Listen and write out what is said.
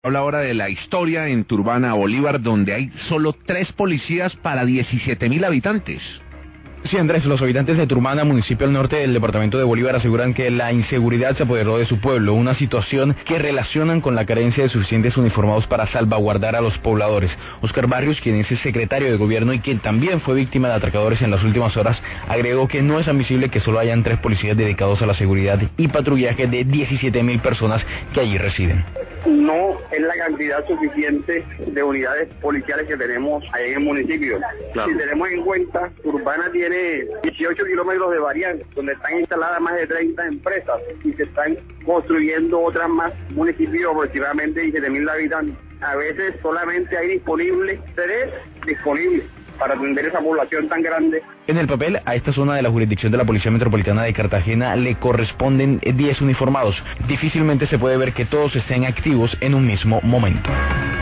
Habla ahora de la historia en Turbana, Bolívar, donde hay solo 3 policías para 17.000 habitantes. Sí, Andrés, los habitantes de Turbana, municipio al norte del departamento de Bolívar, aseguran que la inseguridad se apoderó de su pueblo, una situación que relacionan con la carencia de suficientes uniformados para salvaguardar a los pobladores. Oscar Barrios, quien es el secretario de gobierno y quien también fue víctima de atracadores en las últimas horas, agregó que no es admisible que solo hayan 3 policías dedicados a la seguridad y patrullaje de 17.000 personas que allí residen. No es la cantidad suficiente de unidades policiales que tenemos ahí en el municipio. Claro. Si tenemos en cuenta, Urbana tiene 18 kilómetros de variante, donde están instaladas más de 30 empresas y se están construyendo otras más, municipios aproximadamente 17.000 habitantes. A veces solamente hay disponibles 3 disponibles para atender esa población tan grande. En el papel, a esta zona de la jurisdicción de la Policía Metropolitana de Cartagena le corresponden 10 uniformados. Difícilmente se puede ver que todos estén activos en un mismo momento.